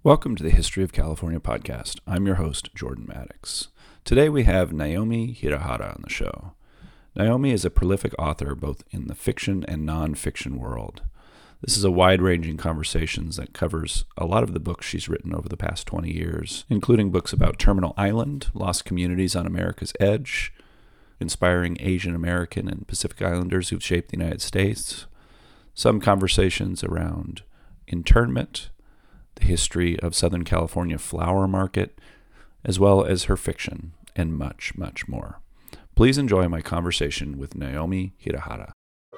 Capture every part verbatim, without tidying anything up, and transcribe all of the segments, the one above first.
Welcome to the History of California podcast. I'm your host, Jordan Maddox. Today we have Naomi Hirahara on the show. Naomi is a prolific author both in the fiction and non-fiction world. This is a wide-ranging conversation that covers a lot of the books she's written over the past twenty years, including books about Terminal Island, Lost Communities on America's Edge, inspiring Asian American and Pacific Islanders who've shaped the United States, some conversations around internment, the history of Southern California flower market, as well as her fiction, and much, much more. Please enjoy my conversation with Naomi Hirahara.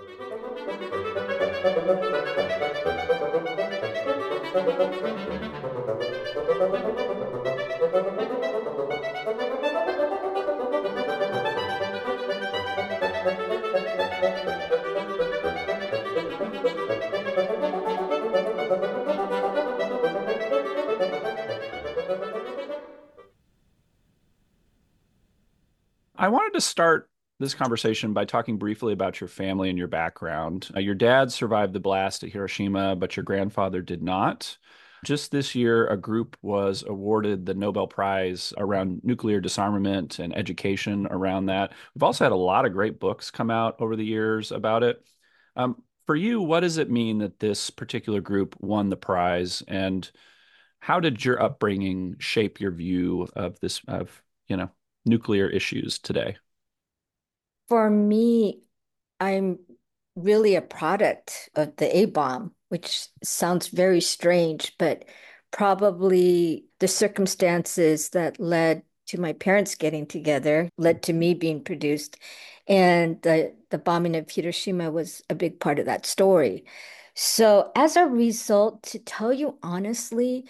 I wanted to start this conversation by talking briefly about your family and your background. Uh, your dad survived the blast at Hiroshima, but your grandfather did not. Just this year, a group was awarded the Nobel Prize around nuclear disarmament and education around that. We've also had a lot of great books come out over the years about it. Um, for you, what does it mean that this particular group won the prize, and how did your upbringing shape your view of this, of, you know, nuclear issues today? For me, I'm really a product of the A-bomb, which sounds very strange, but probably the circumstances that led to my parents getting together led to me being produced. And the, the bombing of Hiroshima was a big part of that story. So as a result, to tell you honestly,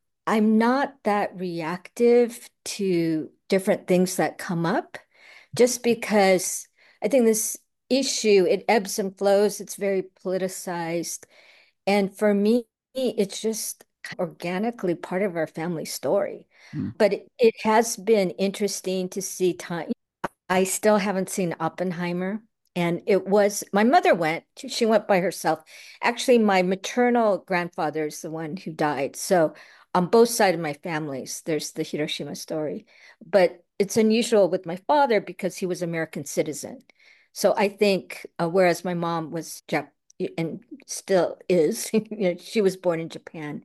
I'm not that reactive to different things that come up just because I think this issue, it ebbs and flows, it's very politicized. And for me, it's just organically part of our family story. Hmm. But it, it has been interesting to see time. I still haven't seen Oppenheimer. And it was, my mother went, she went by herself. Actually, my maternal grandfather is the one who died. So on both sides of my families, there's the Hiroshima story. But it's unusual with my father because he was American citizen. So I think, uh, whereas my mom was Jap and still is, you know, she was born in Japan.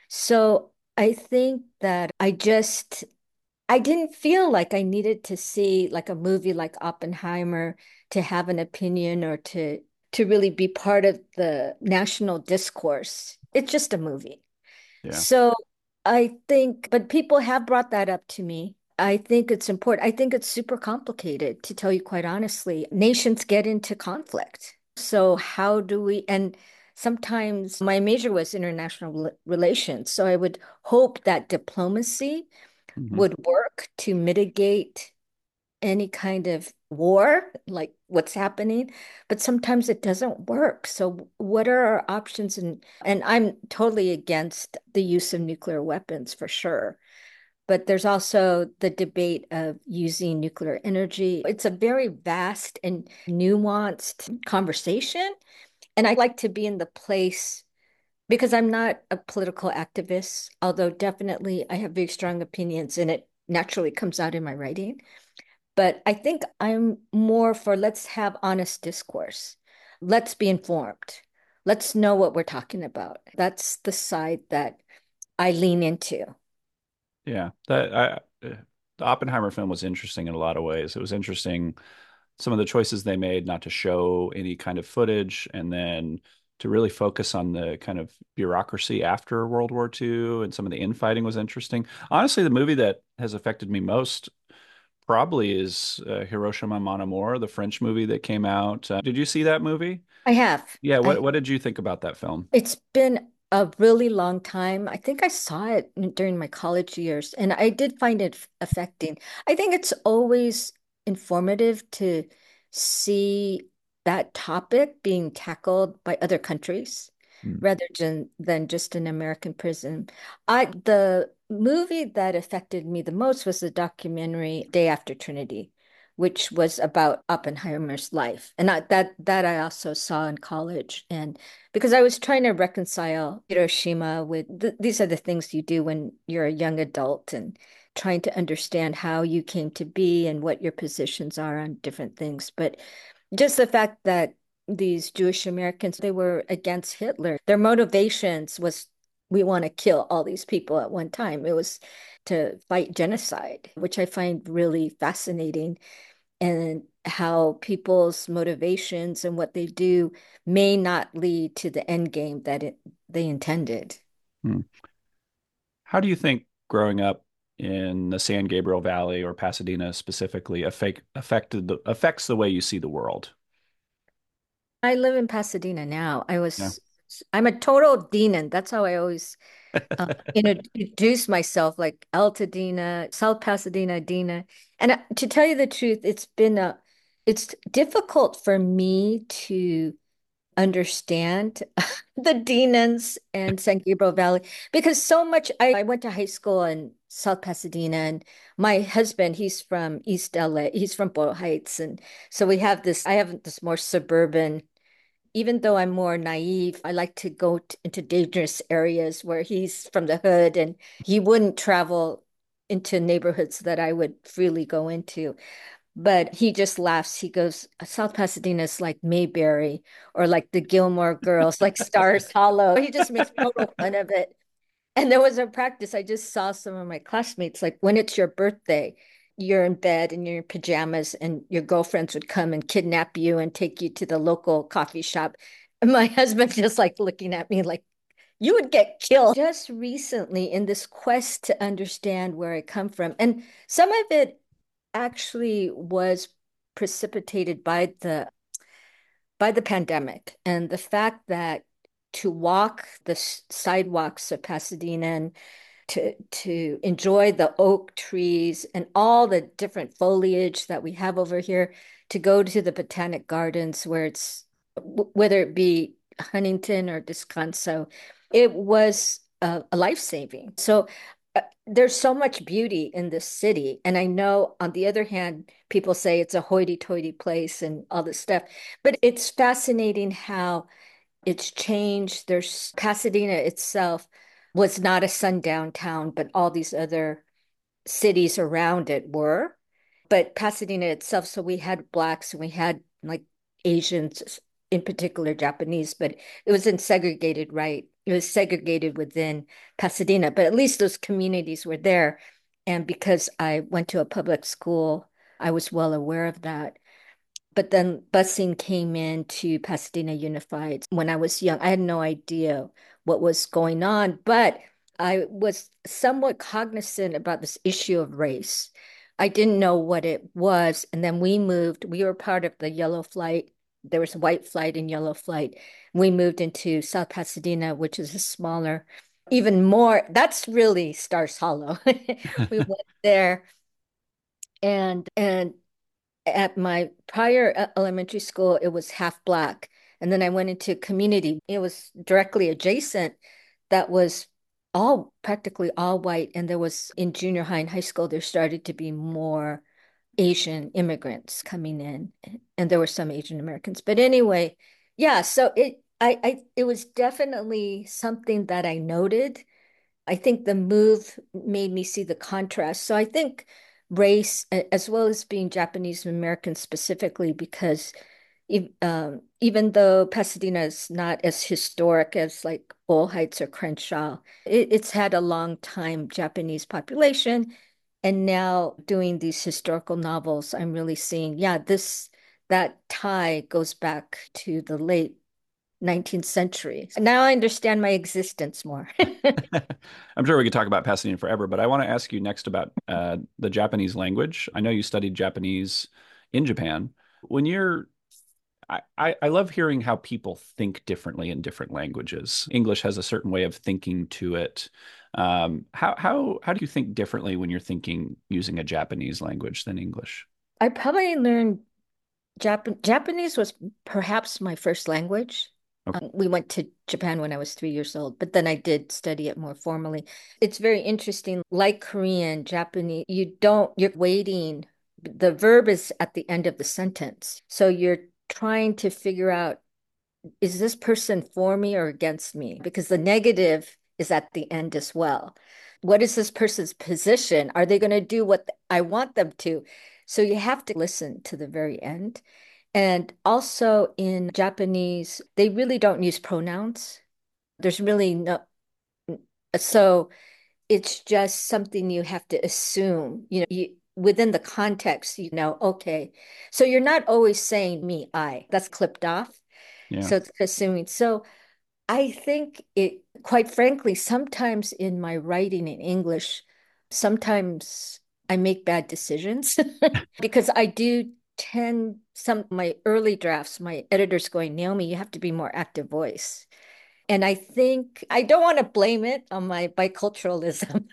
So I think that I just I didn't feel like I needed to see like a movie like Oppenheimer to have an opinion or to to really be part of the national discourse. It's just a movie. Yeah. So I think, but people have brought that up to me. I think it's important. I think it's super complicated, to tell you quite honestly. Nations get into conflict. So how do we, and sometimes my major was international relations. So I would hope that diplomacy Hmm. would work to mitigate any kind of war, like what's happening, but sometimes it doesn't work. So what are our options? And and I'm totally against the use of nuclear weapons for sure. But there's also the debate of using nuclear energy. It's a very vast and nuanced conversation. And I like to be in the place because I'm not a political activist, although definitely I have very strong opinions and it naturally comes out in my writing. But I think I'm more for let's have honest discourse. Let's be informed. Let's know what we're talking about. That's the side that I lean into. Yeah. That I, uh, the Oppenheimer film was interesting in a lot of ways. It was interesting some of the choices they made not to show any kind of footage and then to really focus on the kind of bureaucracy after World War Two, and some of the infighting was interesting. Honestly, the movie that has affected me most probably is uh, Hiroshima Mon Amour, the French movie that came out. Uh, did you see that movie? I have. Yeah, I what what did you think about that film? It's been a really long time. I think I saw it during my college years, and I did find it affecting. I think it's always informative to see that topic being tackled by other countries Hmm. rather than, than just an American prison. I the movie that affected me the most was the documentary Day After Trinity, which was about Oppenheimer's life. And I, that that I also saw in college. And because I was trying to reconcile Hiroshima with th these are the things you do when you're a young adult and trying to understand how you came to be and what your positions are on different things. But just the fact that these Jewish Americans, they were against Hitler. Their motivations was we want to kill all these people at one time. It was to fight genocide, which I find really fascinating, and how people's motivations and what they do may not lead to the end game that it, they intended. Hmm. How do you think growing up in the San Gabriel Valley or Pasadena specifically affect affected the affects the way you see the world? I live in Pasadena now. I Yeah. was, I'm a total Deanan. That's how I always uh, introduce myself, like Altadena, South Pasadena, Dina. And uh, to tell you the truth, it's been a, it's difficult for me to understand the Denans and San Gabriel Valley because so much. I, I went to high school in South Pasadena, and my husband, he's from East L A. He's from Boyle Heights, and so we have this. I have this more suburban, even though I'm more naive, I like to go t into dangerous areas where he's from the hood and he wouldn't travel into neighborhoods that I would freely go into. But he just laughs. He goes, South Pasadena is like Mayberry or like the Gilmore Girls, like Stars Hollow. He just makes total fun of it. And there was a practice. I just saw some of my classmates, like when it's your birthday, you're in bed in your pajamas, and your girlfriends would come and kidnap you and take you to the local coffee shop. And my husband just like looking at me like, you would get killed. Just recently, in this quest to understand where I come from, and some of it actually was precipitated by the by the pandemic and the fact that to walk the sidewalks of Pasadena and to to enjoy the oak trees and all the different foliage that we have over here, to go to the Botanic Gardens where it's whether it be Huntington or Descanso, it was a, a life-saving. So uh, there's so much beauty in this city. And I know on the other hand, people say it's a hoity-toity place and all this stuff, but it's fascinating how it's changed. There's Pasadena itself was not a sundown town, but all these other cities around it were. But Pasadena itself, so we had blacks and we had like Asians, in particular Japanese, but it was in segregated, right? It was segregated within Pasadena, but at least those communities were there. And because I went to a public school, I was well aware of that. But then busing came into Pasadena Unified when I was young. I had no idea what was going on, but I was somewhat cognizant about this issue of race. I didn't know what it was. And then we moved, we were part of the Yellow Flight. There was White Flight and Yellow Flight. We moved into South Pasadena, which is a smaller, even more, that's really Stars Hollow. We went there, and and at my prior uh, elementary school, it was half black. And then I went into community. It was directly adjacent, that was all practically all white. And there was in junior high and high school, there started to be more Asian immigrants coming in. And there were some Asian Americans. But anyway, yeah, so it I, I it was definitely something that I noted. I think the move made me see the contrast. So I think race, as well as being Japanese American specifically, because um, even though Pasadena is not as historic as like Boyle Heights or Crenshaw, it, it's had a long time Japanese population. And now doing these historical novels, I'm really seeing, yeah, this that tie goes back to the late nineteenth century. Now I understand my existence more. I'm sure we could talk about Pasadena forever, but I want to ask you next about uh, the Japanese language. I know you studied Japanese in Japan. When you're, I, I I love hearing how people think differently in different languages. English has a certain way of thinking to it. Um, how how how do you think differently when you're thinking using a Japanese language than English? I probably learned Jap Japanese was perhaps my first language. Okay. Um, we went to Japan when I was three years old, but then I did study it more formally. It's very interesting. Like Korean, Japanese, you don't, you're waiting The verb is at the end of the sentence. So you're trying to figure out, is this person for me or against me? Because the negative is at the end as well. What is this person's position? Are they going to do what I want them to? So you have to listen to the very end. And also in Japanese, they really don't use pronouns. There's really no, so it's just something you have to assume, you know, you, within the context, you know, okay. So you're not always saying me, I, that's clipped off. Yeah. So it's assuming. So I think it, quite frankly, sometimes in my writing in English, sometimes I make bad decisions because I do tend some my early drafts, my editors going, Naomi, you have to be more active voice. And I think I don't want to blame it on my biculturalism,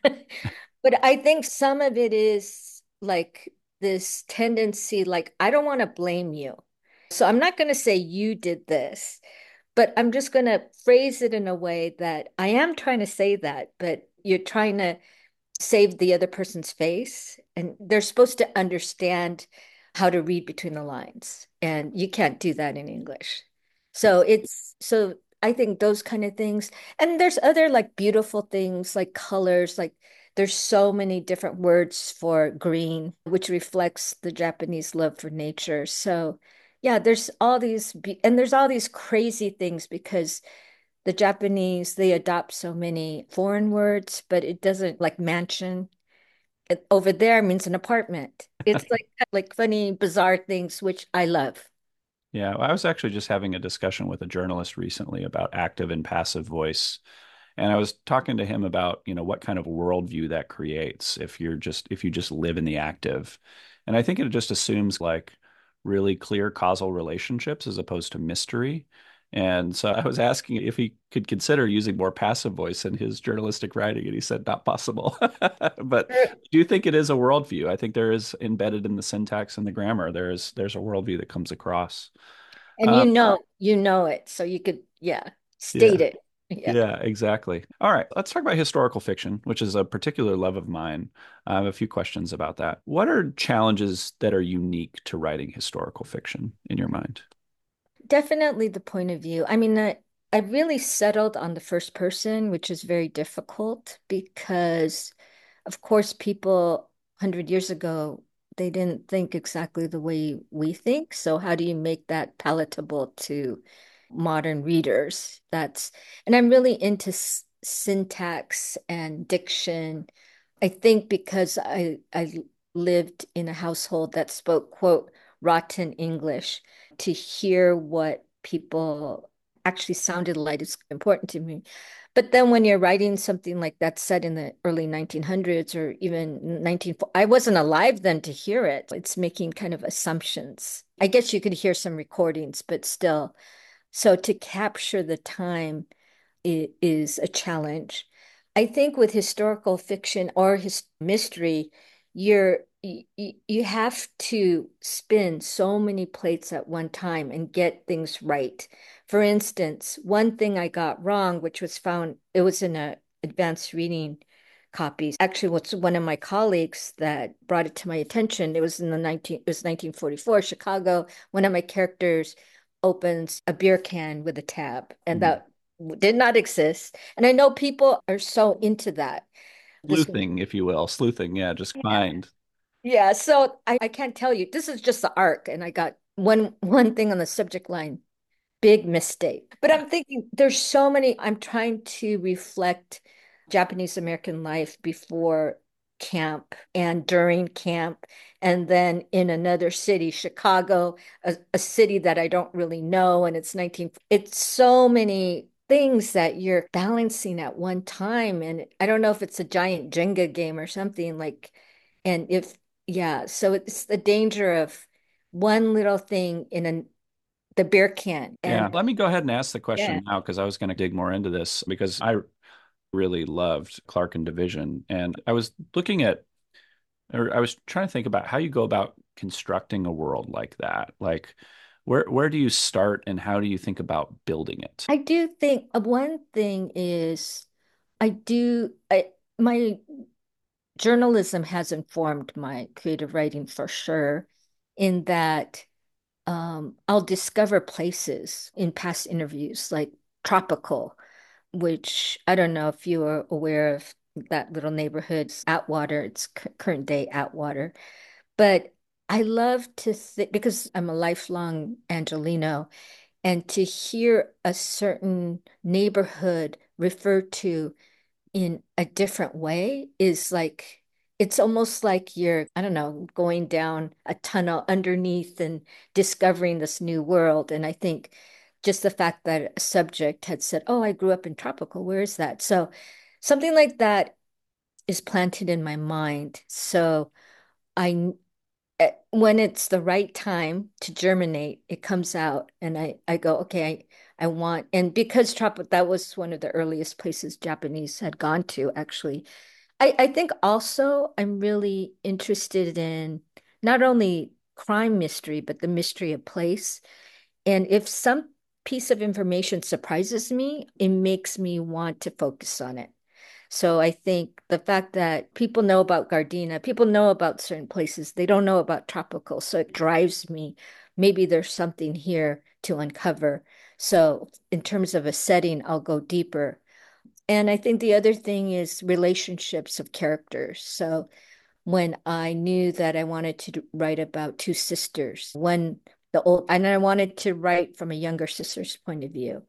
but I think some of it is like this tendency, like, I don't want to blame you. So I'm not going to say you did this, but I'm just going to phrase it in a way that I am trying to say that, but you're trying to save the other person's face. And they're supposed to understand how to read between the lines. And you can't do that in English. So it's so I think those kind of things. And there's other like beautiful things like colors, like there's so many different words for green, which reflects the Japanese love for nature. So yeah, there's all these be and there's all these crazy things because the Japanese, they adopt so many foreign words, but it doesn't like mansion. It, over there means an apartment. It's like like funny, bizarre things, which I love. Yeah, I was actually just having a discussion with a journalist recently about active and passive voice. And I was talking to him about, you know, what kind of worldview that creates if you're just if you just live in the active. And I think it just assumes like really clear causal relationships as opposed to mystery. And so I was asking if he could consider using more passive voice in his journalistic writing, and he said not possible. But do you think it is a worldview? I think there is embedded in the syntax and the grammar, there is there's a worldview that comes across. And you Um, know, you know it. So you could, yeah, state yeah. it. Yeah. Yeah, exactly. All right, let's talk about historical fiction, which is a particular love of mine. I have a few questions about that. What are challenges that are unique to writing historical fiction in your mind? Definitely the point of view. I mean, I, I really settled on the first person, which is very difficult because, of course, people one hundred years ago, they didn't think exactly the way we think. So how do you make that palatable to modern readers? That's, and I'm really into s syntax and diction. I think because I I lived in a household that spoke, quote, rotten English, to hear what people actually sounded like is important to me. But then when you're writing something like that set in the early nineteen hundreds or even nineteen, I wasn't alive then to hear it. It's making kind of assumptions. I guess you could hear some recordings, but still. So to capture the time i- is a challenge. I think with historical fiction or his mystery, you're you, you have to spin so many plates at one time and get things right. For instance, one thing I got wrong, which was found, it was in a advanced reading copies. Actually, what's one of my colleagues that brought it to my attention. It was in the nineteen, it was nineteen forty-four, Chicago. One of my characters opens a beer can with a tab, and Mhm. that did not exist. And I know people are so into that. This, Sleuthing, if you will, sleuthing, yeah, just find. yeah. So I, I can't tell you. This is just the arc, and I got one one thing on the subject line. Big mistake. But I'm thinking there's so many. I'm trying to reflect Japanese American life before camp and during camp, and then in another city, Chicago, a, a city that I don't really know. And it's nineteen, it's so many things that you're balancing at one time. And I don't know if it's a giant Jenga game or something like, and if, yeah, so it's the danger of one little thing in a the beer can. Yeah, And let me go ahead and ask the yeah, question now because I was going to dig more into this because I really loved Clark and Division. And I was looking at, or I was trying to think about how you go about constructing a world like that. Like, where where do you start and how do you think about building it? I do think uh, one thing is I do I my journalism has informed my creative writing for sure, in that um, I'll discover places in past interviews, like Tropical, which I don't know if you are aware of that little neighborhood, Atwater. It's current day Atwater. But I love to think, because I'm a lifelong Angelino, and to hear a certain neighborhood referred to in a different way is like, it's almost like you're, I don't know, going down a tunnel underneath and discovering this new world. And I think just the fact that a subject had said, "Oh, I grew up in Tropical, where is that?" So something like that is planted in my mind. So I, eh, when it's the right time to germinate, it comes out, and I I go, okay, I I want, and because Trop that was one of the earliest places Japanese had gone to, actually. I I think also I'm really interested in not only crime mystery, but the mystery of place. And if some piece of information surprises me, it makes me want to focus on it. So I think the fact that people know about Gardena, people know about certain places, they don't know about tropical. So it drives me. Maybe there's something here to uncover. So in terms of a setting, I'll go deeper. And I think the other thing is relationships of characters. So when I knew that I wanted to write about two sisters, one the old, and I wanted to write from a younger sister's point of view.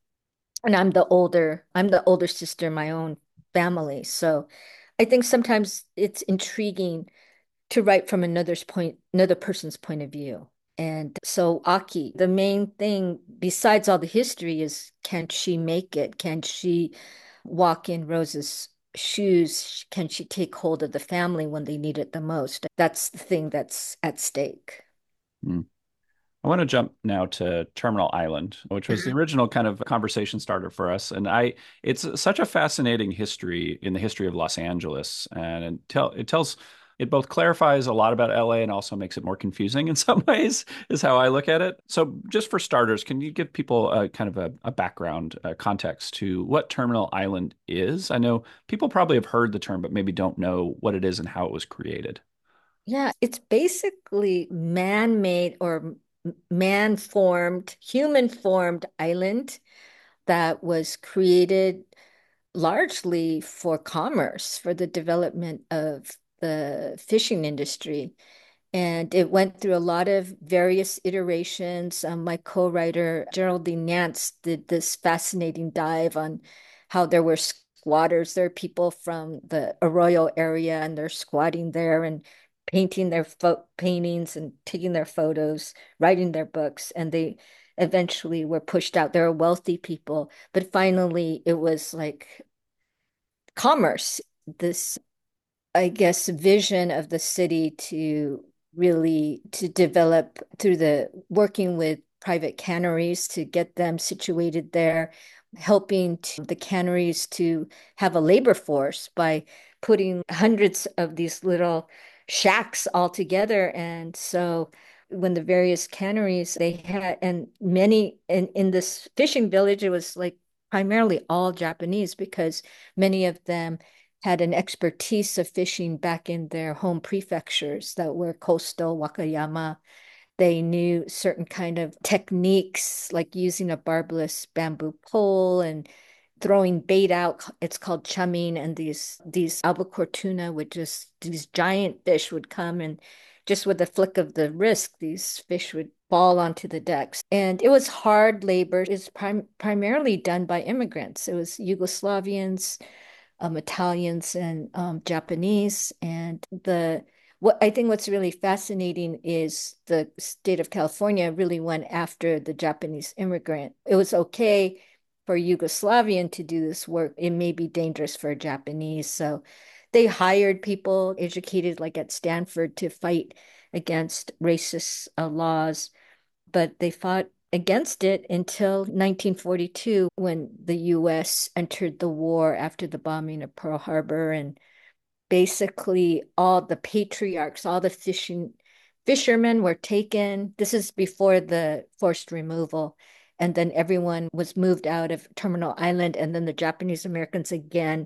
And I'm the older, I'm the older sister in my own family. So I think sometimes it's intriguing to write from another's point, another person's point of view. And so Aki, the main thing besides all the history is, can she make it? Can she walk in Rose's shoes? Can she take hold of the family when they need it the most? That's the thing that's at stake. Hmm. I want to jump now to Terminal Island, which was the original kind of conversation starter for us. And I, it's such a fascinating history in the history of Los Angeles, and it tell it tells it both clarifies a lot about L A and also makes it more confusing in some ways, is how I look at it. So, just for starters, can you give people a kind of a, a background uh, context to what Terminal Island is? I know people probably have heard the term, but maybe don't know what it is and how it was created. Yeah, it's basically man-made or man-formed, human-formed island that was created largely for commerce, for the development of the fishing industry. And it went through a lot of various iterations. Um, my co-writer, Geraldine Nance, did this fascinating dive on how there were squatters. There are people from the Arroyo area, and they're squatting there and painting their fo paintings and taking their photos, writing their books, and they eventually were pushed out. There are wealthy people, but finally it was like commerce, this, I guess, vision of the city to really to develop through the working with private canneries to get them situated there, helping to, the canneries to have a labor force by putting hundreds of these little shacks all together. And so when the various canneries they had, and many in, in this fishing village, it was like primarily all Japanese, because many of them had an expertise of fishing back in their home prefectures that were coastal, Wakayama. They knew certain kind of techniques, like using a barbless bamboo pole and throwing bait out. It's called chumming, and these these albacore tuna would just these giant fish would come, and just with the flick of the wrist, these fish would fall onto the decks. And it was hard labor. It's prim primarily done by immigrants. It was Yugoslavians, um, Italians, and um, Japanese. And the what I think what's really fascinating is the state of California really went after the Japanese immigrant. It was okay for Yugoslavian to do this work. It may be dangerous for a Japanese. So they hired people educated like at Stanford to fight against racist uh, laws, but they fought against it until nineteen forty-two, when the U S entered the war after the bombing of Pearl Harbor. And basically all the patriarchs, all the fishing fishermen were taken. This is before the forced removal. And then everyone was moved out of Terminal Island. And then the Japanese Americans again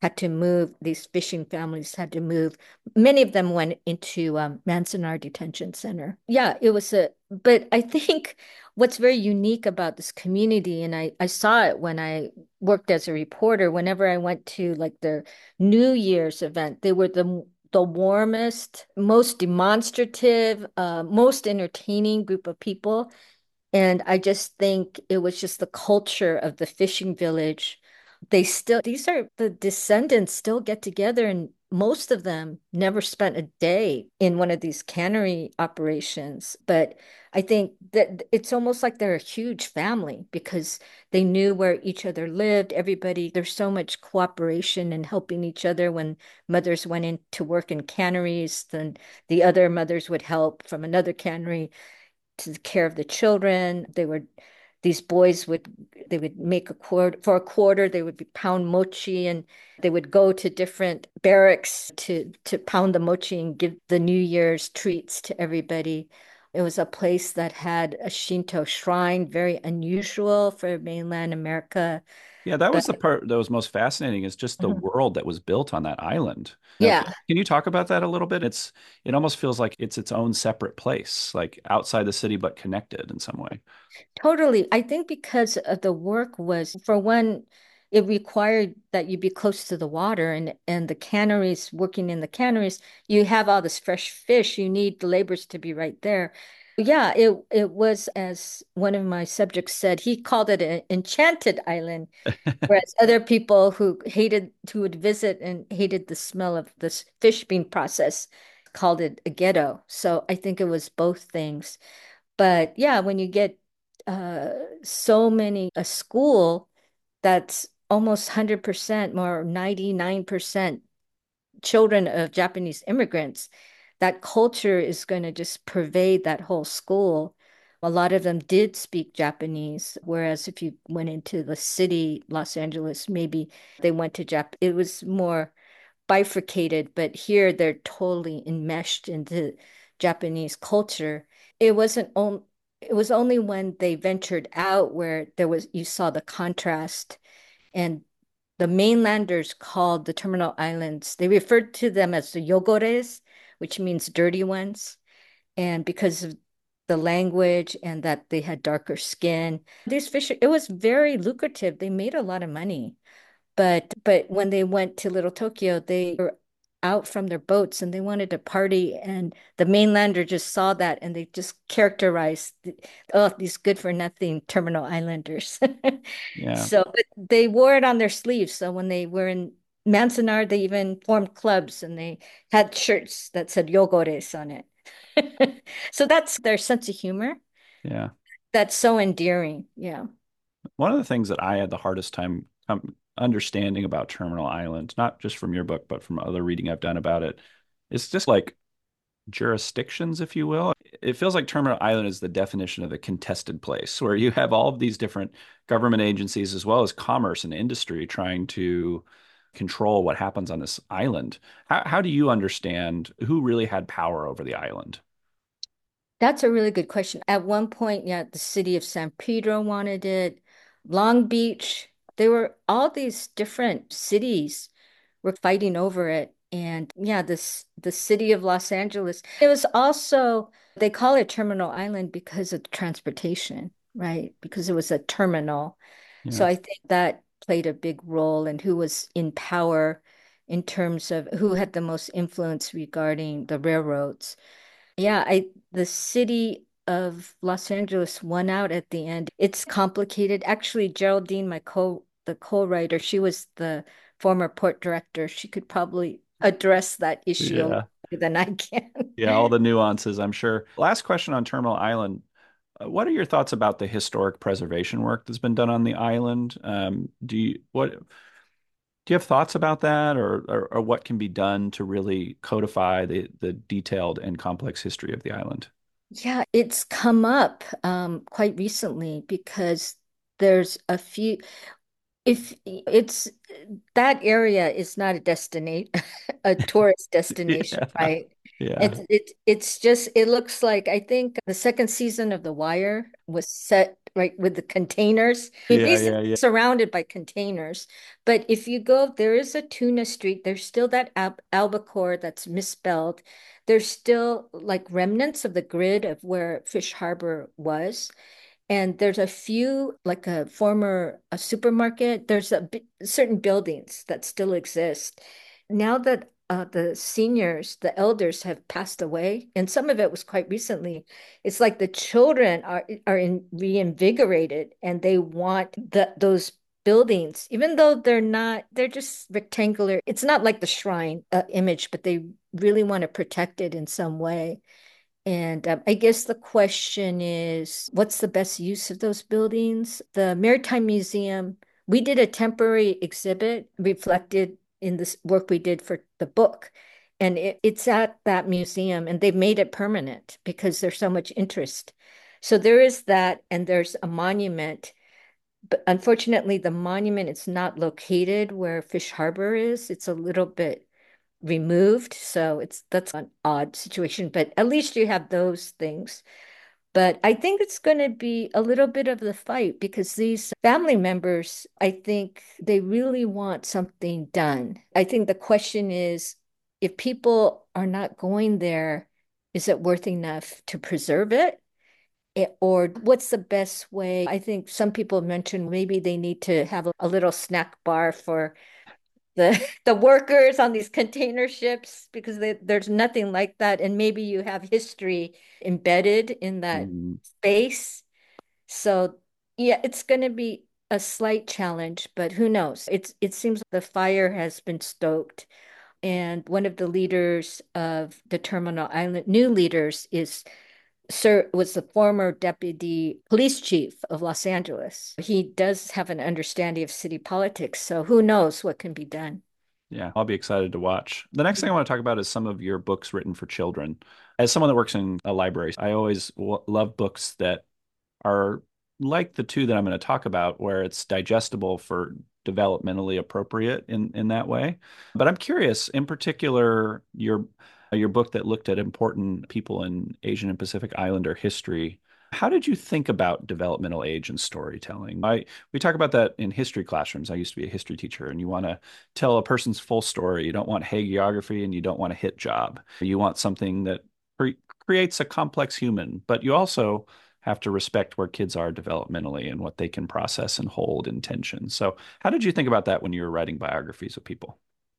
had to move, these fishing families had to move. Many of them went into um, Manzanar Detention Center. Yeah, it was a, but I think what's very unique about this community, and I, I saw it when I worked as a reporter, whenever I went to like the New Year's event, they were the the warmest, most demonstrative, uh, most entertaining group of people. And I just think it was just the culture of the fishing village. They still, these are the descendants still get together, and most of them never spent a day in one of these cannery operations. But I think that it's almost like they're a huge family because they knew where each other lived. Everybody, there's so much cooperation and helping each other. When mothers went in to work in canneries, then the other mothers would help from another cannery to the care of the children. They would, these boys would, they would make a quarter, for a quarter, they would be pound mochi, and they would go to different barracks to, to pound the mochi and give the New Year's treats to everybody. It was a place that had a Shinto shrine, very unusual for mainland America. Yeah, that But was the part that was most fascinating is just the Mhm. world that was built on that island. Now, can, Yeah, can you talk about that a little bit? It's it almost feels like it's its own separate place, like outside the city but connected in some way. totally. I think because of the work was, for one, it required that you be close to the water, and and the canneries, working in the canneries, you have all this fresh fish. You need the laborers to be right there. Yeah, it it was, as one of my subjects said, he called it an enchanted island, whereas other people who hated, who would visit and hated the smell of this fish being processed, called it a ghetto. So I think it was both things. But yeah, when you get uh, so many, a school that's almost one hundred percent, more ninety-nine percent children of Japanese immigrants, that culture is going to just pervade that whole school. A lot of them did speak Japanese, whereas if you went into the city, Los Angeles, maybe they went to Jap. It was more bifurcated, but here they're totally enmeshed into Japanese culture. It wasn't on, it was only when they ventured out where there was, you saw the contrast. And the mainlanders called the terminal islands, they referred to them as the yogores, which means dirty ones. And because of the language and that they had darker skin, these fish, it was very lucrative. They made a lot of money. But but when they went to Little Tokyo, they were out from their boats and they wanted to party. And the mainlander just saw that and they just characterized, the, oh, these good for nothing terminal islanders. Yeah. So but they wore it on their sleeves. So when they were in Manzanar, they even formed clubs and they had shirts that said Yogores on it. So that's their sense of humor. Yeah. That's so endearing. Yeah. One of the things that I had the hardest time um, understanding about Terminal Island, not just from your book, but from other reading I've done about it, is just like jurisdictions, if you will. It feels like Terminal Island is the definition of a contested place where you have all of these different government agencies as well as commerce and industry trying to control what happens on this island. How, how do you understand who really had power over the island? That's a really good question. At one point, yeah, the city of San Pedro wanted it, Long Beach. They were all these different cities were fighting over it. And yeah, this the city of Los Angeles. It was also, they call it Terminal Island because of transportation, right? Because it was a terminal. So Yeah. I think that played a big role in who was in power in terms of who had the most influence regarding the railroads. Yeah, I the city of Los Angeles won out at the end. It's complicated. Actually, Geraldine, my co the co-writer, she was the former port director. She could probably address that issue a lot Yeah. better than I can. Yeah, all the nuances, I'm sure. Last question on Terminal Island. Uh, what are your thoughts about the historic preservation work that's been done on the island? Um, do you what do you have thoughts about that, or, or or what can be done to really codify the the detailed and complex history of the island? Yeah, it's come up um, quite recently because there's a few. If it's that area is not a destination, a tourist destination, Yeah. right? Yeah. It's it it's just it looks like I think the second season of The Wire was set right, with the containers. I mean, Yeah, basically yeah, yeah. surrounded by containers. But if you go, there is a tuna street. There's still that al albacore that's misspelled. There's still like remnants of the grid of where Fish Harbor was. And there's a few, like a former a supermarket. There's a certain buildings that still exist. Now that uh, the seniors, the elders have passed away, and some of it was quite recently, it's like the children are are in, reinvigorated and they want the, those buildings, even though they're not, they're just rectangular. It's not like the shrine uh, image, but they really want to protect it in some way. And um, I guess the question is, what's the best use of those buildings? The Maritime Museum, we did a temporary exhibit reflected in this work we did for the book. And it, it's at that museum, and they've made it permanent because there's so much interest. So there is that, and there's a monument. But unfortunately, the monument is not located where Fish Harbor is. It's a little bit removed. So it's that's an odd situation, but at least you have those things. But I think it's going to be a little bit of the fight because these family members, I think they really want something done. I think the question is if people are not going there, is it worth enough to preserve it? It- or what's the best way? I think some people mentioned maybe they need to have a, a little snack bar for the the workers on these container ships because they, there's nothing like that, and maybe you have history embedded in that Mm. space. So yeah, it's going to be a slight challenge, but who knows? It's it seems the fire has been stoked, and one of the leaders of the Terminal Island, new leaders, is Sir was the former deputy police chief of Los Angeles. He does have an understanding of city politics, so who knows what can be done. Yeah, I'll be excited to watch. The next thing I want to talk about is some of your books written for children. As someone that works in a library, I always w love books that are like the two that I'm going to talk about, where it's digestible for developmentally appropriate in in that way. But I'm curious, in particular, your your book that looked at important people in Asian and Pacific Islander history. How did you think about developmental age and storytelling? I we talk about that in history classrooms. I used to be a history teacher, and you want to tell a person's full story. You don't want hagiography, and you don't want a hit job. You want something that cre creates a complex human, but you also have to respect where kids are developmentally and what they can process and hold in tension. So, how did you think about that when you were writing biographies of people?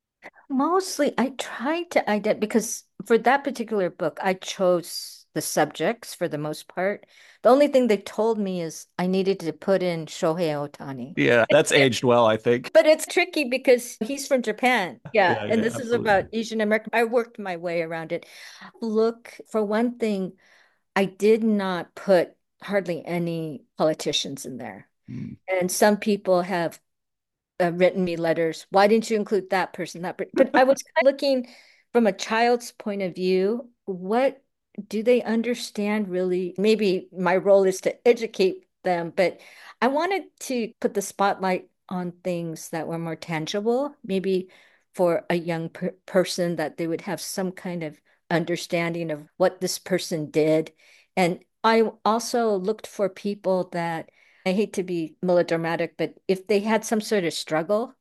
Mostly, I tried to identify because for that particular book, I chose the subjects for the most part. The only thing they told me is I needed to put in Shohei Ohtani. Yeah, that's aged well, I think. But it's tricky because he's from Japan. Yeah. Yeah, And yeah, this is about absolutely. Asian American. I worked my way around it. Look, for one thing, I did not put hardly any politicians in there. Mm. And some people have uh, written me letters. Why didn't you include that person, that per-" But I was kind of looking from a child's point of view. What do they understand really? Maybe my role is to educate them, but I wanted to put the spotlight on things that were more tangible, maybe for a young per person that they would have some kind of understanding of what this person did. And I also looked for people that I hate to be melodramatic, but if they had some sort of struggle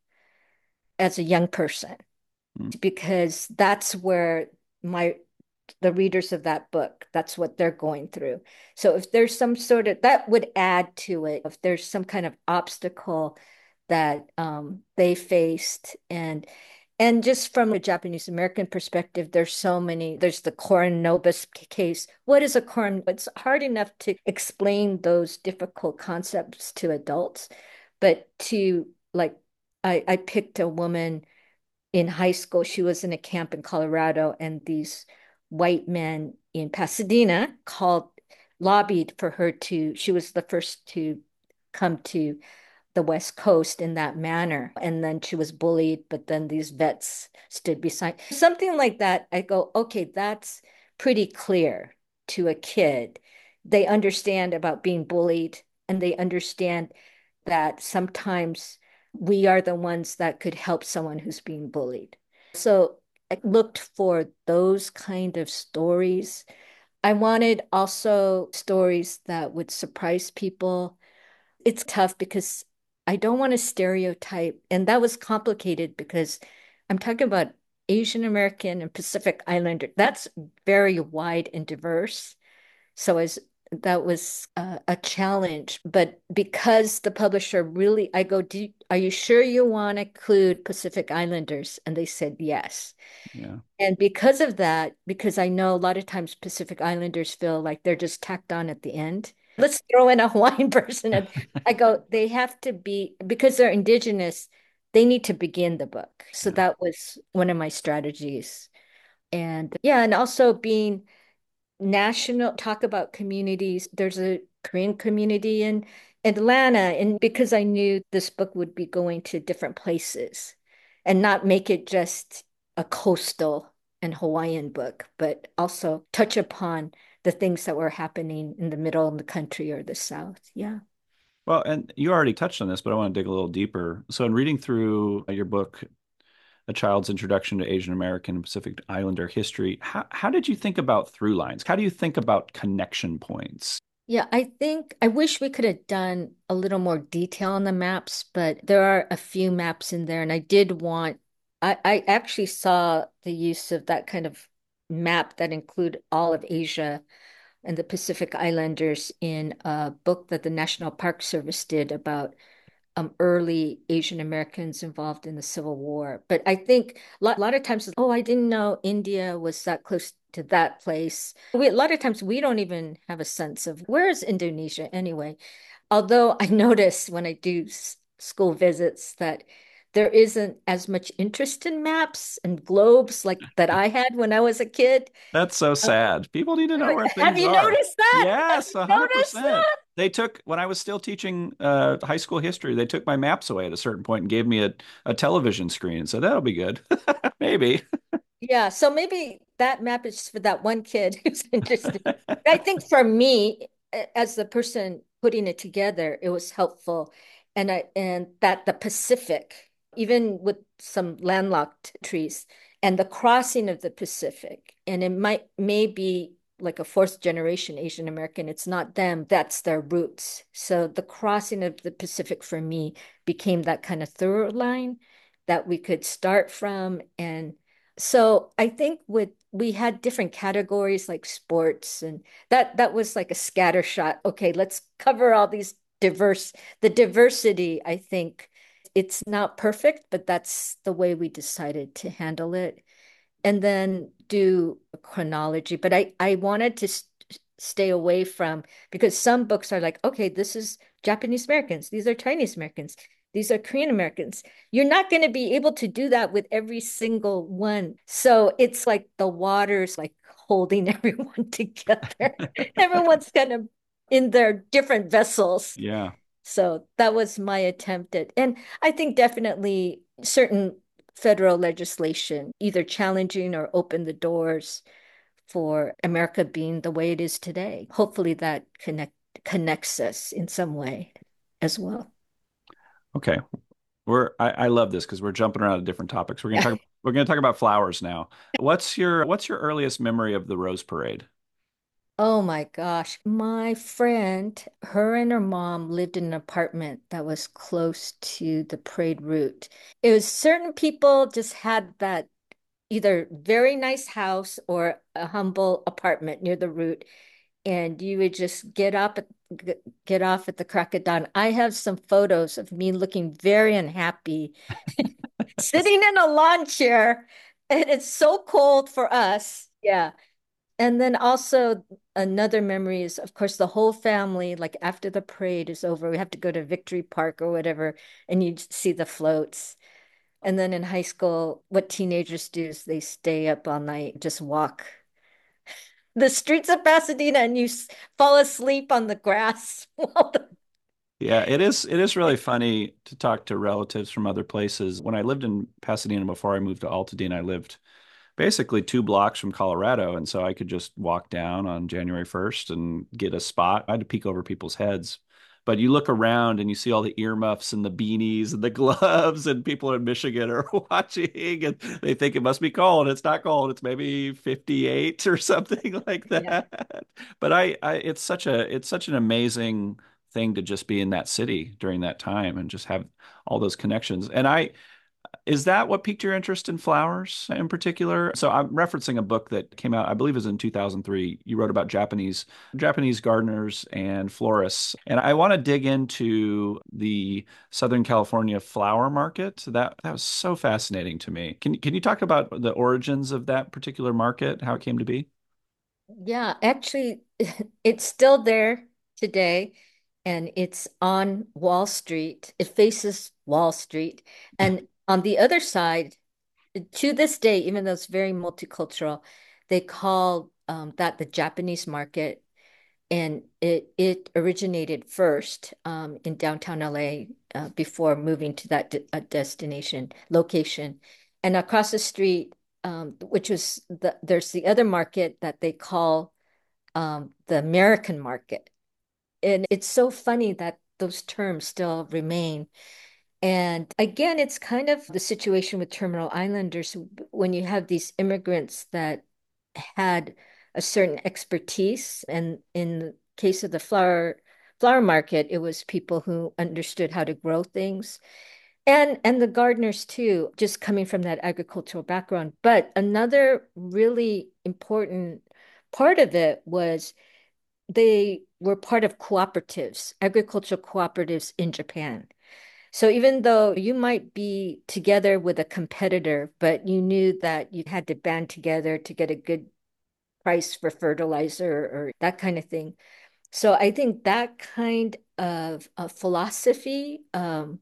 as a young person, Mm. because that's where my the readers of that book, that's what they're going through. So if there's some sort of that would add to it, if there's some kind of obstacle that um, they faced, and and just from a Japanese American perspective, there's so many. There's the Coron Nobis case. What is a Coron? It's hard enough to explain those difficult concepts to adults, but to like, I, I picked a woman in high school. She was in a camp in Colorado, and these white men in Pasadena called, lobbied for her to, she was the first to come to the West Coast in that manner. And then she was bullied, but then these vets stood beside. Something like that. I go, okay, that's pretty clear to a kid. They understand about being bullied, and they understand that sometimes we are the ones that could help someone who's being bullied. So I looked for those kind of stories. I wanted also stories that would surprise people. It's tough because I don't want to stereotype. And that was complicated because I'm talking about Asian American and Pacific Islander. That's very wide and diverse. So as that was uh, a challenge. But because the publisher really, I go, Do, are you sure you want to include Pacific Islanders? And they said yes. Yeah. And because of that, because I know a lot of times Pacific Islanders feel like they're just tacked on at the end. Let's throw in a Hawaiian person. And I go, they have to be, because they're indigenous, they need to begin the book. So Yeah. that was one of my strategies. And yeah, and also being national, talk about communities. There's a Korean community in Atlanta, and because I knew this book would be going to different places and not make it just a coastal and Hawaiian book, but also touch upon the things that were happening in the middle of the country or the South. Yeah. Well, and you already touched on this, but I want to dig a little deeper. So, in reading through your book, A Child's Introduction to Asian American and Pacific Islander History, how, how did you think about through lines? How do you think about connection points? Yeah, I think I wish we could have done a little more detail on the maps, but there are a few maps in there, and I did want, I, I actually saw the use of that kind of map that include all of Asia and the Pacific Islanders in a book that the National Park Service did about um, early Asian Americans involved in the Civil War. But I think a lot, a lot of times, oh, I didn't know India was that close to that place. We, a lot of times we don't even have a sense of where is Indonesia anyway. Although I notice when I do s- school visits that there isn't as much interest in maps and globes like that I had when I was a kid. That's so Uh, sad. People need to know where have things you are. noticed that? Have Yes, you noticed one hundred percent. that? They took, when I was still teaching uh, high school history, they took my maps away at a certain point and gave me a, a television screen and said, that'll be good. Maybe. Yeah, so maybe that map is for that one kid who's interested. But I think for me, as the person putting it together, it was helpful. And I and that the Pacific, even with some landlocked trees, and the crossing of the Pacific, and it might may be like a fourth generation Asian American. It's not them, that's their roots. So the crossing of the Pacific for me became that kind of through line that we could start from. And so I think with we had different categories like sports, and that that was like a scatter shot. Okay, let's cover all these diverse the diversity. I think it's not perfect, but that's the way we decided to handle it. And then do a chronology. But I I wanted to st stay away from, because some books are like, okay, this is Japanese Americans, these are Chinese Americans, these are Korean Americans. You're not going to be able to do that with every single one. So it's like the water's like holding everyone together. Everyone's kind of in their different vessels. Yeah. So that was my attempt at, and I think definitely certain federal legislation either challenging or open the doors for America being the way it is today. Hopefully that connect connects us in some way as well. Okay. We're I, I love this because we're jumping around to different topics. We're gonna Yeah. talk we're gonna talk about flowers now. What's your what's your earliest memory of the Rose Parade? Oh my gosh. My friend, her and her mom lived in an apartment that was close to the parade route. It was certain people just had that either very nice house or a humble apartment near the route, and you would just get up at, get off at the crack of dawn. I have some photos of me looking very unhappy, sitting in a lawn chair, and it's so cold for us. Yeah. And then also another memory is, of course, the whole family, like after the parade is over, we have to go to Victory Park or whatever, and you see the floats. And then in high school, what teenagers do is they stay up all night, just walk the streets of Pasadena, and you s- fall asleep on the grass. while the- Yeah, it is it is really funny to talk to relatives from other places. When I lived in Pasadena before I moved to Altadena, I lived basically two blocks from Colorado, and so I could just walk down on January first and get a spot. I had to peek over people's heads. But you look around and you see all the earmuffs and the beanies and the gloves, and people in Michigan are watching and they think it must be cold. It's not cold. It's maybe fifty-eight or something like Yeah. that. But I, I it's such a it's such an amazing thing to just be in that city during that time and just have all those connections. And I, is that what piqued your interest in flowers in particular? So I'm referencing a book that came out, I believe it was in two thousand three. You wrote about Japanese Japanese gardeners and florists. And I want to dig into the Southern California flower market. That that was so fascinating to me. Can can you talk about the origins of that particular market, how it came to be? Yeah, actually, it's still there today, and it's on Wall Street. It faces Wall Street. And on the other side, to this day, even though it's very multicultural, they call um, that the Japanese market. And it it originated first um, in downtown L A uh, before moving to that de uh, destination location. And across the street, um, which was the there's the other market that they call um, the American market. And it's so funny that those terms still remain. And again, it's kind of the situation with Terminal Islanders when you have these immigrants that had a certain expertise. And in the case of the flower flower market, it was people who understood how to grow things. And and the gardeners too, just coming from that agricultural background. But another really important part of it was they were part of cooperatives, agricultural cooperatives in Japan. So even though you might be together with a competitor, but you knew that you had to band together to get a good price for fertilizer or that kind of thing. So I think that kind of, of philosophy um,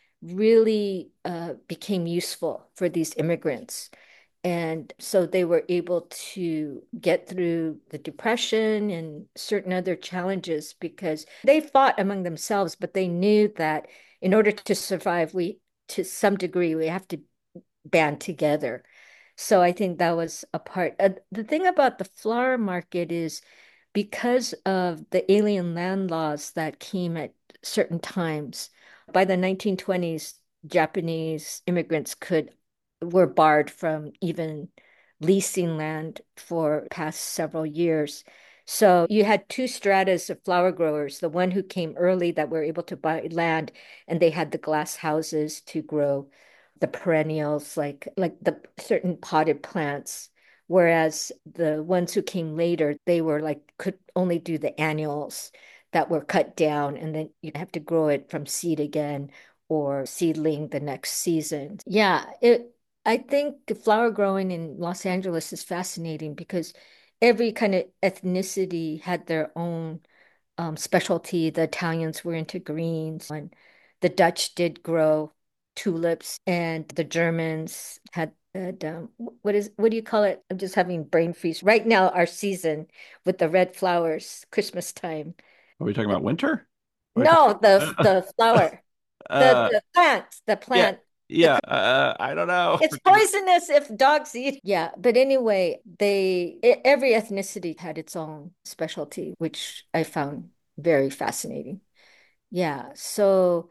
really uh, became useful for these immigrants. And so they were able to get through the depression and certain other challenges because they fought among themselves, but they knew that in order to survive, we, to some degree, we have to band together. So I think that was a part. Uh, the thing about the flower market is because of the alien land laws that came at certain times, by the nineteen twenties, Japanese immigrants could were barred from even leasing land for past several years. So you had two stratas of flower growers, the one who came early that were able to buy land and they had the glass houses to grow the perennials like like the certain potted plants. Whereas the ones who came later, they were like could only do the annuals that were cut down and then you'd have to grow it from seed again or seedling the next season. Yeah, it I think flower growing in Los Angeles is fascinating because every kind of ethnicity had their own um, specialty. The Italians were into greens, and the Dutch did grow tulips, and the Germans had, had um, what is what do you call it? I'm just having brain freeze right now. Our season with the red flowers, Christmas time. Are we talking about winter? Are we No, the talking the flower, the uh the plant, the yeah, plant. The yeah, uh I don't know. It's Forgive me. poisonous if dogs eat. Yeah, but anyway, they e- every ethnicity had its own specialty, which I found very fascinating. Yeah, so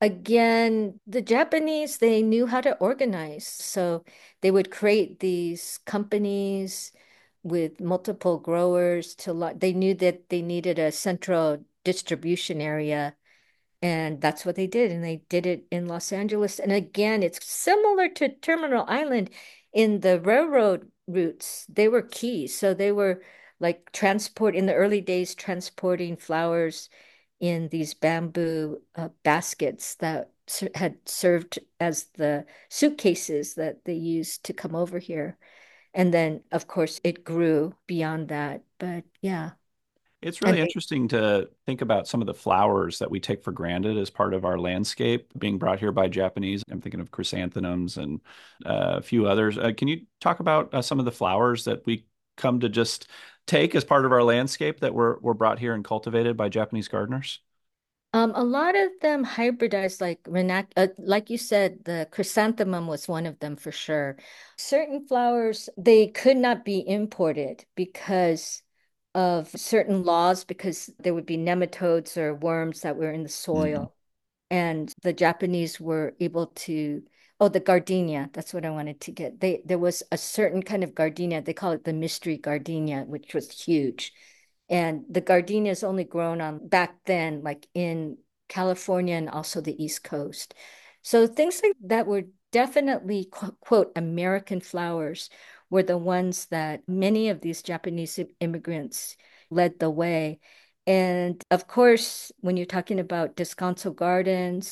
again, the Japanese, they knew how to organize. So they would create these companies with multiple growers to lo- they knew that they needed a central distribution area and that's what they did. And they did it in Los Angeles. And again, it's similar to Terminal Island in the railroad routes. They were key. So they were like transport in the early days, transporting flowers in these bamboo uh, baskets that ser- had served as the suitcases that they used to come over here. And then, of course, it grew beyond that. But yeah. It's And really they interesting to think about some of the flowers that we take for granted as part of our landscape being brought here by Japanese. I'm thinking of chrysanthemums and uh, a few others. Uh, can you talk about uh, some of the flowers that we come to just take as part of our landscape that were were brought here and cultivated by Japanese gardeners? Um, a lot of them hybridized, like renac uh, like you said, the chrysanthemum was one of them for sure. Certain flowers, they could not be imported because of certain laws, because there would be nematodes or worms that were in the Hmm. soil. And the Japanese were able to, oh, the gardenia, that's what I wanted to get. They there was a certain kind of gardenia, they call it the mystery gardenia, which was huge. And the gardenia is only grown on back then, like in California and also the East Coast. So things like that were definitely, quote, American flowers were the ones that many of these Japanese immigrants led the way. And of course, when you're talking about Descanso Gardens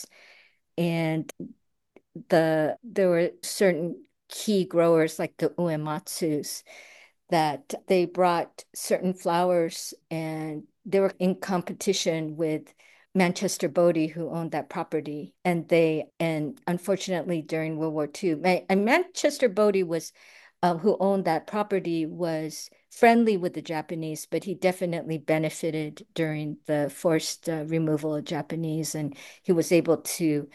and the there were certain key growers like the Uematsus that they brought certain flowers and they were in competition with Manchester Bodie, who owned that property. And they, and unfortunately during World War Two, and Manchester Bodie was, uh, who owned that property, was friendly with the Japanese, but he definitely benefited during the forced uh, removal of Japanese. And he was able to,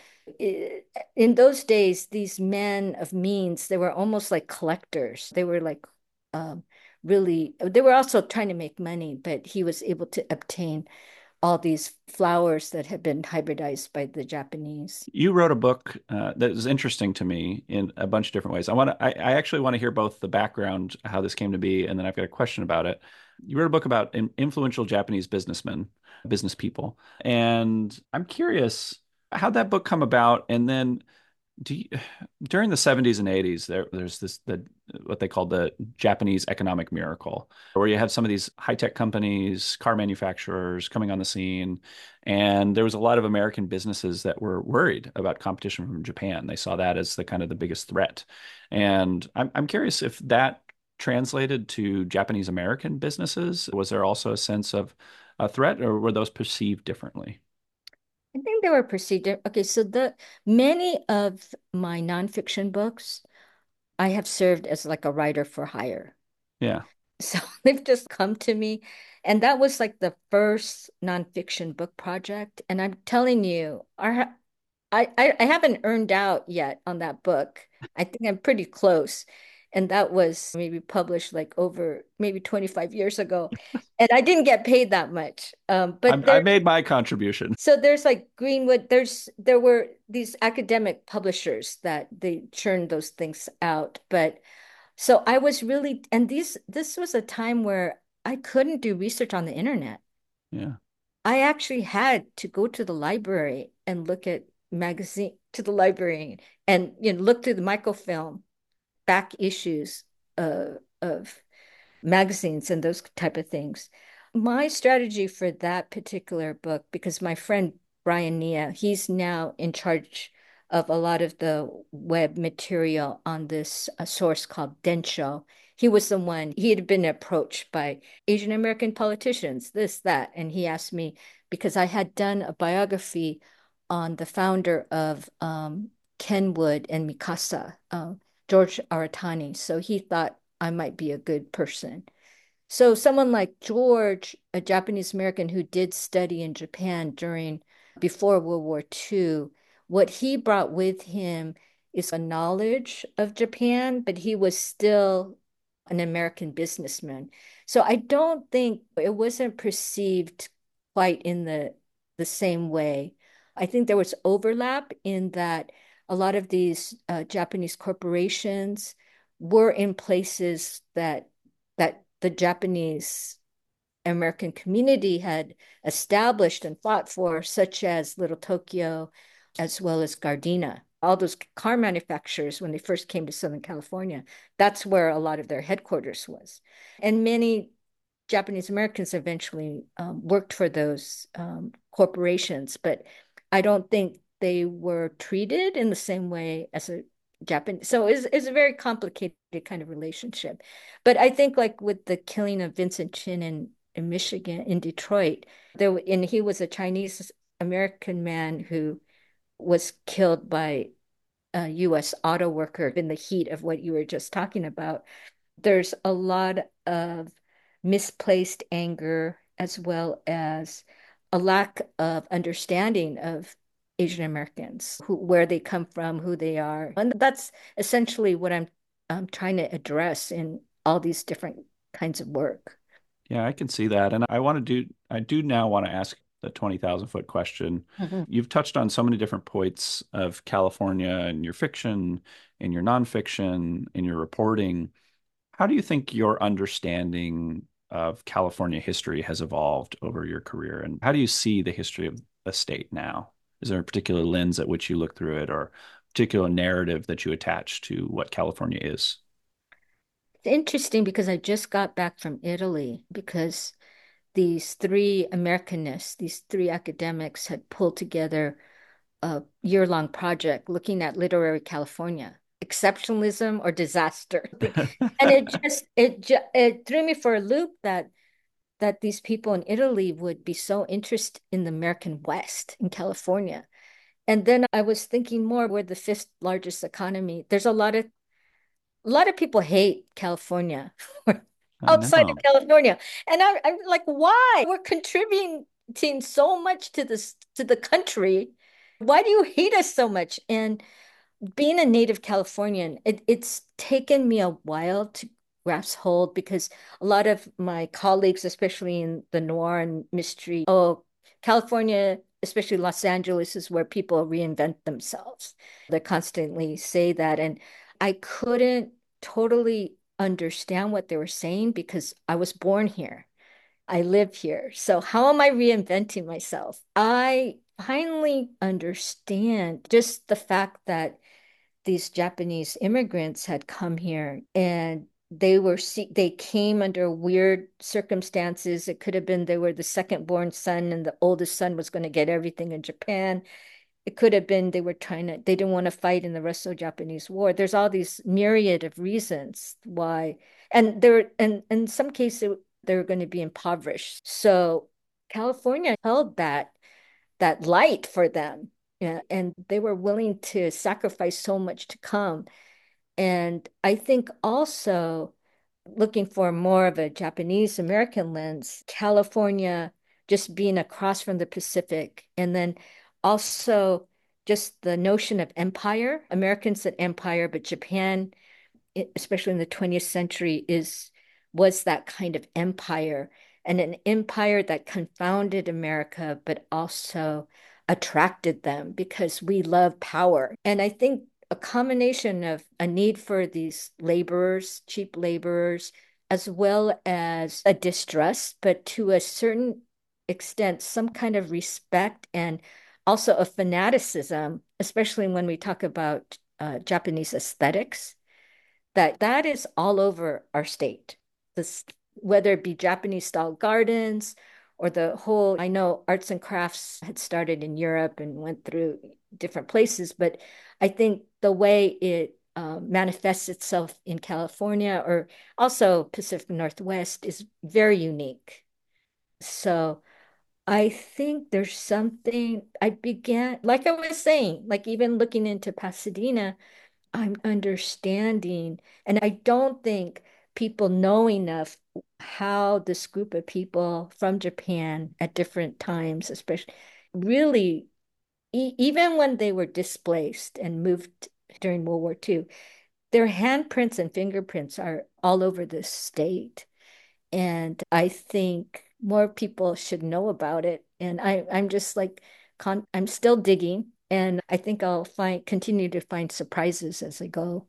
in those days, these men of means, they were almost like collectors. They were like um, really, they were also trying to make money, but he was able to obtain all these flowers that had been hybridized by the Japanese. You wrote a book uh, that is interesting to me in a bunch of different ways. I want to, I, I actually want to hear both the background, how this came to be, and then I've got a question about it. You wrote a book about influential Japanese businessmen, business people, and I'm curious how'd that book come about, and then do you, during the seventies and eighties, there there's this the what they call the Japanese economic miracle, where you have some of these high-tech companies, car manufacturers coming on the scene, and there was a lot of American businesses that were worried about competition from Japan. They saw that as the kind of the biggest threat. And I'm I'm curious if that translated to Japanese American businesses. Was there also a sense of a threat, or were those perceived differently? I think they were perceived. Okay, so the many of my nonfiction books, I have served as like a writer for hire. Yeah. So they've just come to me. And that was like the first nonfiction book project. And I'm telling you, our I, I, I haven't earned out yet on that book. I think I'm pretty close. And that was maybe published like over maybe twenty-five years ago. And I didn't get paid that much. Um, I'm, but I there, made my contribution. so there's like Greenwood, there's there were these academic publishers that they churned those things out. But so I was really, and these this was a time where I couldn't do research on the internet. Yeah. I actually had to go to the library and look at magazine to the library and you know look through the microfilm back issues uh, of magazines and those type of things. My strategy for that particular book, because my friend Brian Nia, he's now in charge of a lot of the web material on this uh, source called Densho. He was the one, he had been approached by Asian American politicians, this, that. And he asked me because I had done a biography on the founder of um, Kenwood and Mikasa, uh, George Aratani. So he thought I might be a good person. So someone like George, a Japanese American who did study in Japan during before World War Two, what he brought with him is a knowledge of Japan, but he was still an American businessman. So I don't think it wasn't perceived quite in the the same way. I think there was overlap in that a lot of these uh, Japanese corporations were in places that that the Japanese American community had established and fought for, such as Little Tokyo, as well as Gardena. All those car manufacturers, when they first came to Southern California, that's where a lot of their headquarters was. And many Japanese Americans eventually um, worked for those um, corporations, but I don't think they were treated in the same way as a Japanese. So it's, it's a very complicated kind of relationship. But I think like with the killing of Vincent Chin in, in Michigan, in Detroit, there and he was a Chinese American man who was killed by a U S auto worker in the heat of what you were just talking about. There's a lot of misplaced anger as well as a lack of understanding of Asian Americans, who, where they come from, who they are. And that's essentially what I'm, I'm trying to address in all these different kinds of work. Yeah, I can see that. And I want to do, I do now want to ask the twenty thousand foot question. Mhm. You've touched on so many different points of California in your fiction, in your nonfiction, in your reporting. How do you think your understanding of California history has evolved over your career, and how do you see the history of the state now? Is there a particular lens at which you look through it, or a particular narrative that you attach to what California is? It's interesting because I just got back from Italy because these three Americanists, these three academics had pulled together a year-long project looking at literary California, exceptionalism or disaster. And it just it just it threw me for a loop that that these people in Italy would be so interested in the American West in California. And then I was thinking more, we're the fifth largest economy. There's a lot of a lot of people hate California I outside of know. California. And I, I'm like, why? We're contributing so much to this to the country. Why do you hate us so much? And being a native Californian, it, it's taken me a while to grasp hold because a lot of my colleagues, especially in the noir and mystery, oh, California, especially Los Angeles, is where people reinvent themselves. They constantly say that. And I couldn't totally understand what they were saying because I was born here. I live here. So how am I reinventing myself? I finally understand just the fact that these Japanese immigrants had come here and they were they came under weird circumstances. It could have been they were the second born son and the oldest son was going to get everything in Japan. It could have been they were trying to they didn't want to fight in the Russo-Japanese War. There's all these myriad of reasons why, and there and in some cases they're going to be impoverished. So California held that that light for them. Yeah, and they were willing to sacrifice so much to come. And I think also looking for more of a Japanese American lens, California just being across from the Pacific, and then also just the notion of empire. Americans said empire, but Japan, especially in the twentieth century, is was that kind of empire and an empire that confounded America, but also attracted them because we love power. And I think a combination of a need for these laborers, cheap laborers, as well as a distrust, but to a certain extent, some kind of respect and also a fanaticism, especially when we talk about uh, Japanese aesthetics, that that is all over our state. This, whether it be Japanese style gardens or the whole, I know arts and crafts had started in Europe and went through different places, but I think the way it uh, manifests itself in California or also Pacific Northwest is very unique. So I think there's something I began, like I was saying, like even looking into Pasadena, I'm understanding, and I don't think people know enough how this group of people from Japan at different times, especially really, e even when they were displaced and moved during World War Two, their handprints and fingerprints are all over the state. And I think more people should know about it. And I, I'm just like, con I'm still digging, and I think I'll find continue to find surprises as I go.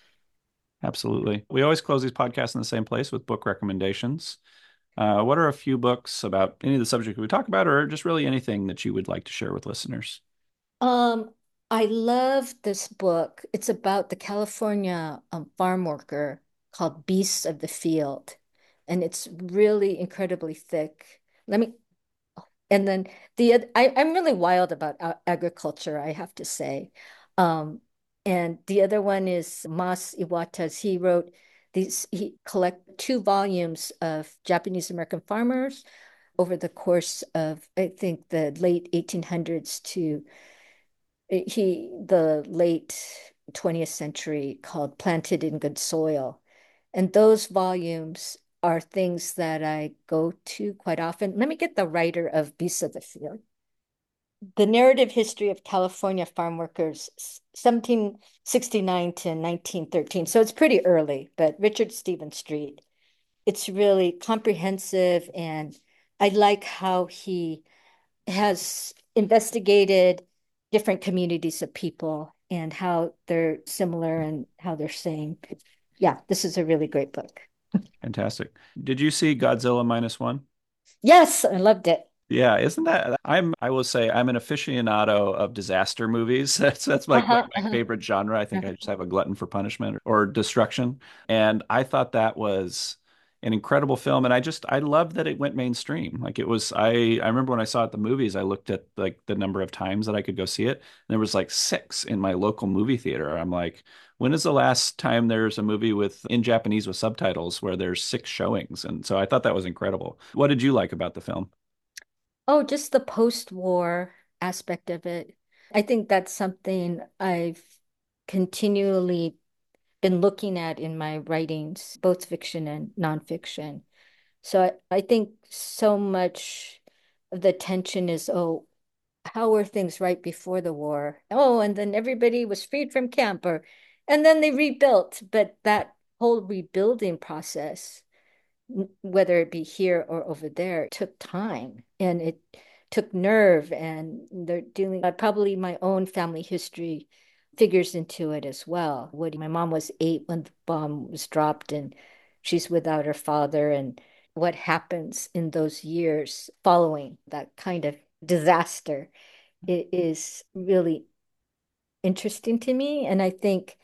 Absolutely. We always close these podcasts in the same place with book recommendations. Uh, what are a few books about any of the subject we talk about, or just really anything that you would like to share with listeners? Um, I love this book. It's about the California um, farm worker called Beasts of the Field, and it's really incredibly thick. Let me, and then the oth- I, I'm really wild about a- agriculture, I have to say. Um, and the other one is Mas Iwata's. He wrote these, he collect two volumes of Japanese American farmers over the course of, I think, the late eighteen hundreds to he the late twentieth century called Planted in Good Soil. And those volumes are things that I go to quite often. Let me get the writer of Beasts of the Field. The Narrative History of California Farm Workers, seventeen sixty-nine to nineteen thirteen. So it's pretty early, but Richard Stephen Street. It's really comprehensive, and I like how he has investigated different communities of people and how they're similar and how they're same. Yeah, this is a really great book. Fantastic. Did you see Godzilla minus one? Yes, I loved it. Yeah, isn't that I'm I will say I'm an aficionado of disaster movies. That's that's like my, Uh-huh, my uh-huh, favorite genre. I think I uh-huh. just have a glutton for punishment or destruction. And I thought that was an incredible film. And I just I love that it went mainstream. Like it was I I remember when I saw it at the movies, I looked at like the number of times that I could go see it. And there was like six in my local movie theater. I'm like, when is the last time there's a movie with in Japanese with subtitles where there's six showings? And so I thought that was incredible. What did you like about the film? Oh, just the post-war aspect of it. I think that's something I've continually been looking at in my writings, both fiction and nonfiction. So I, I think so much of the tension is, oh, how were things right before the war? Oh, and then everybody was freed from camp, or and then they rebuilt. But that whole rebuilding process, whether it be here or over there, took time and it took nerve. And they're dealing, uh, probably my own family history figures into it as well. What my mom was eight when the bomb was dropped, and she's without her father, and what happens in those years following that kind of disaster it is really interesting to me. And I think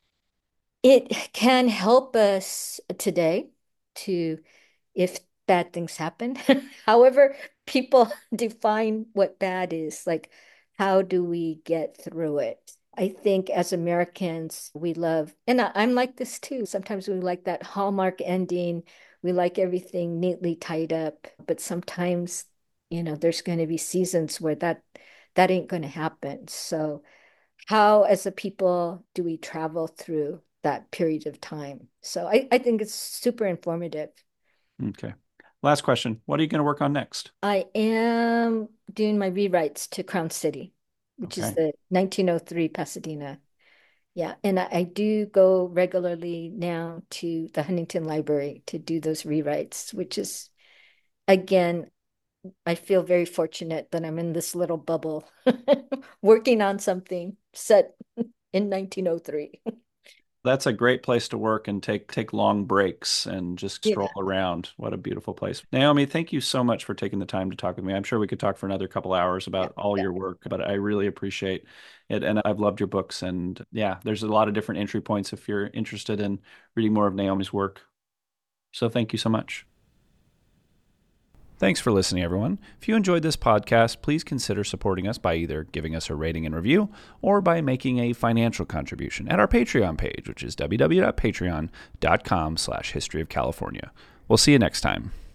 it can help us today to, if bad things happen, however people define what bad is, like how do we get through it? I think as Americans, we love, and I, I'm like this too. Sometimes we like that Hallmark ending. We like everything neatly tied up, but sometimes, you know, there's going to be seasons where that that ain't going to happen. So how as a people do we travel through that period of time? So I, I think it's super informative. Okay. Last question. What are you going to work on next? I am doing my rewrites to Crown City, which is Okay. the nineteen oh three Pasadena. Yeah, and I, I do go regularly now to the Huntington Library to do those rewrites, which is, again, I feel very fortunate that I'm in this little bubble working on something set in nineteen oh three. That's a great place to work and take take long breaks and just Yeah. stroll around. What a beautiful place. Naomi, thank you so much for taking the time to talk with me. I'm sure we could talk for another couple hours Yeah. about all Yeah. your work, but I really appreciate it. And I've loved your books. And yeah, there's a lot of different entry points if you're interested in reading more of Naomi's work. So thank you so much. Thanks for listening, everyone. If you enjoyed this podcast, please consider supporting us by either giving us a rating and review or by making a financial contribution at our Patreon page, which is w w w dot patreon dot com slash history of California. We'll see you next time.